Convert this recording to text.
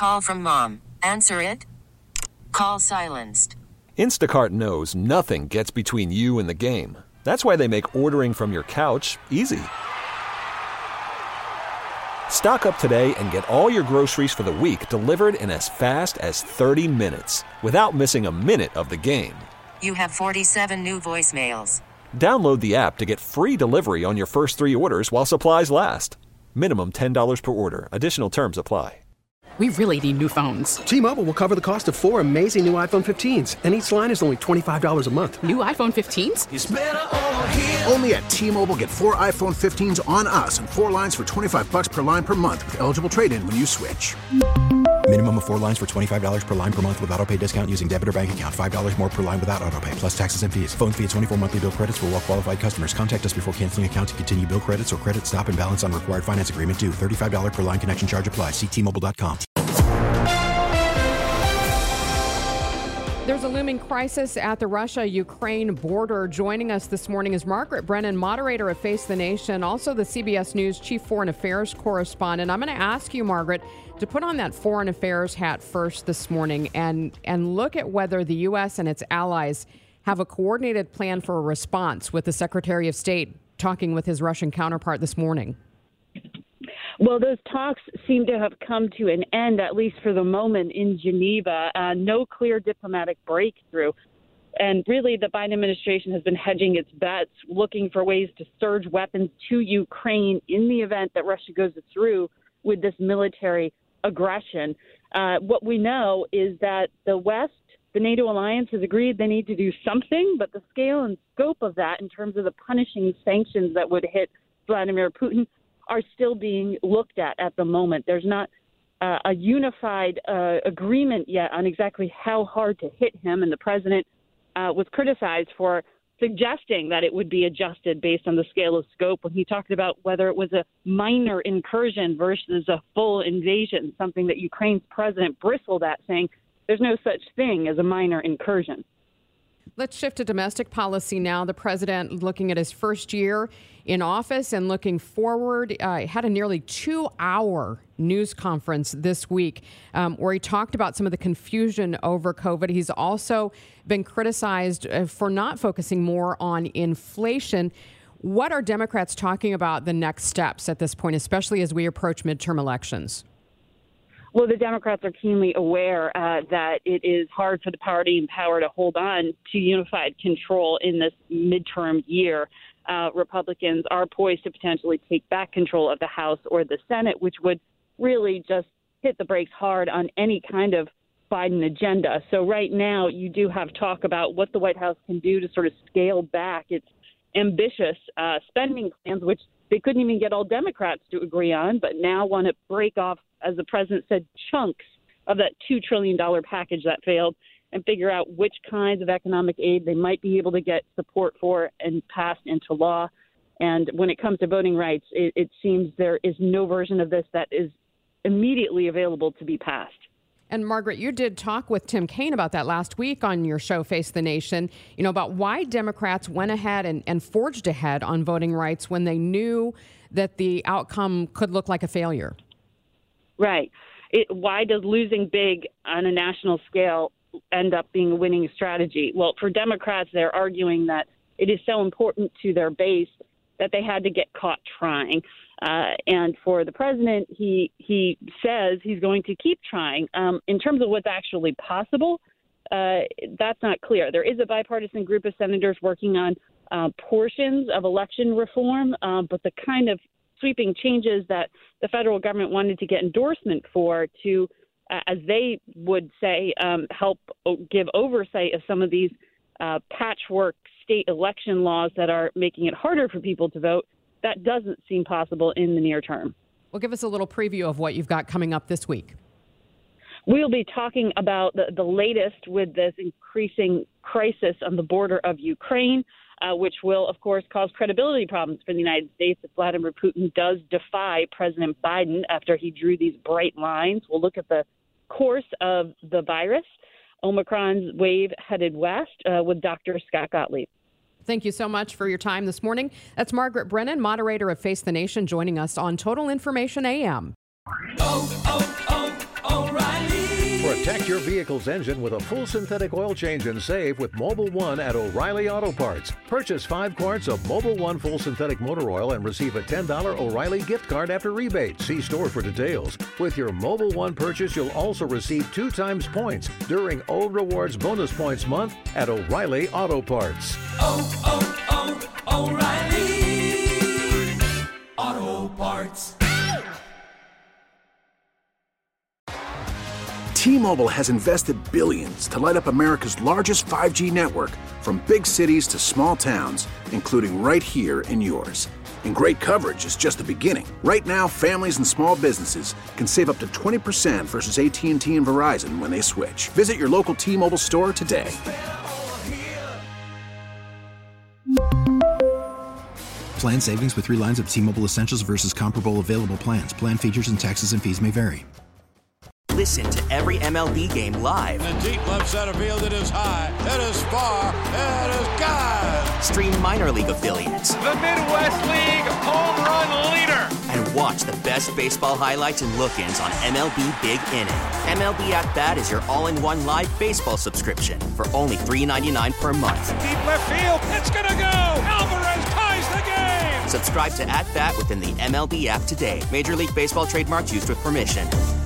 Call from mom. Answer it. Call silenced. Instacart knows nothing gets between you and the game. That's why they make ordering from your couch easy. Stock up today and get all your groceries for the week delivered in as fast as 30 minutes without missing a minute of the game. You have 47 new voicemails. Download the app to get free delivery on your first 3 orders while supplies last. Minimum $10 per order. Additional terms apply. We really need new phones. T-Mobile will cover the cost of 4 amazing new iPhone 15s, and each line is only $25 a month. New iPhone 15s? It's better over here. Only at T-Mobile, get 4 iPhone 15s on us and 4 lines for $25 per line per month with eligible trade-in when you switch. Minimum of 4 lines for $25 per line per month with autopay discount using debit or bank account. $5 more per line without autopay, plus taxes and fees. Phone fee at 24 monthly bill credits for well-qualified customers. Contact us before canceling account to continue bill credits or credit stop and balance on required finance agreement due. $35 per line connection charge applies. See T-Mobile.com. There's a looming crisis at the Russia-Ukraine border. Joining us this morning is Margaret Brennan, moderator of Face the Nation, also the CBS News Chief Foreign Affairs Correspondent. I'm going to ask you, Margaret, to put on that foreign affairs hat first this morning and look at whether the U.S. and its allies have a coordinated plan for a response, with the Secretary of State talking with his Russian counterpart this morning. Well, those talks seem to have come to an end, at least for the moment, in Geneva. No clear diplomatic breakthrough. And really, the Biden administration has been hedging its bets, looking for ways to surge weapons to Ukraine in the event that Russia goes through with this military aggression. What we know is that the West, the NATO alliance, has agreed they need to do something, but the scale and scope of that in terms of the punishing sanctions that would hit Vladimir Putin are still being looked at the moment. There's not a unified agreement yet on exactly how hard to hit him, and the president was criticized for suggesting that it would be adjusted based on the scale of scope when he talked about whether it was a minor incursion versus a full invasion, something that Ukraine's president bristled at, saying there's no such thing as a minor incursion. Let's shift to domestic policy now. The president, looking at his first year in office and looking forward, had a nearly 2-hour news conference this week where he talked about some of the confusion over COVID. He's also been criticized for not focusing more on inflation. What are Democrats talking about the next steps at this point, especially as we approach midterm elections? Well, the Democrats are keenly aware that it is hard for the party in power to hold on to unified control in this midterm year. Republicans are poised to potentially take back control of the House or the Senate, which would really just hit the brakes hard on any kind of Biden agenda. So right now you do have talk about what the White House can do to sort of scale back its ambitious spending plans, which they couldn't even get all Democrats to agree on, but now want to break off, as the president said, chunks of that $2 trillion package that failed and figure out which kinds of economic aid they might be able to get support for and passed into law. And when it comes to voting rights, it seems there is no version of this that is immediately available to be passed. And Margaret, you did talk with Tim Kaine about that last week on your show, Face the Nation, about why Democrats went ahead and forged ahead on voting rights when they knew that the outcome could look like a failure. Right. Why does losing big on a national scale end up being a winning strategy? Well, for Democrats, they're arguing that it is so important to their base that they had to get caught trying. And for the president, he says he's going to keep trying. In terms of what's actually possible, that's not clear. There is a bipartisan group of senators working on portions of election reform, but the kind of sweeping changes that the federal government wanted to get endorsement for to, as they would say, help give oversight of some of these patchwork state election laws that are making it harder for people to vote, that doesn't seem possible in the near term. Well, give us a little preview of what you've got coming up this week. We'll be talking about the latest with this increasing crisis on the border of Ukraine, which will, of course, cause credibility problems for the United States if Vladimir Putin does defy President Biden after he drew these bright lines. We'll look at the course of the virus, Omicron's wave headed west, with Dr. Scott Gottlieb. Thank you so much for your time this morning. That's Margaret Brennan, moderator of Face the Nation, joining us on Total Information AM. O'Reilly. Protect your vehicle's engine with a full synthetic oil change and save with Mobil 1 at O'Reilly Auto Parts. Purchase 5 quarts of Mobil 1 full synthetic motor oil and receive a $10 O'Reilly gift card after rebate. See store for details. With your Mobil 1 purchase, you'll also receive 2 times points during O Rewards Bonus Points Month at O'Reilly Auto Parts. O'Reilly Auto Parts. T-Mobile has invested billions to light up America's largest 5G network, from big cities to small towns, including right here in yours. And great coverage is just the beginning. Right now, families and small businesses can save up to 20% versus AT&T and Verizon when they switch. Visit your local T-Mobile store today. Plan savings with 3 lines of T-Mobile Essentials versus comparable available plans. Plan features and taxes and fees may vary. Listen to every MLB game live. In the deep left center field, it is high, it is far, it is gone. Stream minor league affiliates. The Midwest League home run leader. And watch the best baseball highlights and look-ins on MLB Big Inning. MLB At Bat is your all-in-one live baseball subscription for only $3.99 per month. Deep left field, it's gonna go. Alvarez ties the game. Subscribe to At Bat within the MLB app today. Major League Baseball trademarks used with permission.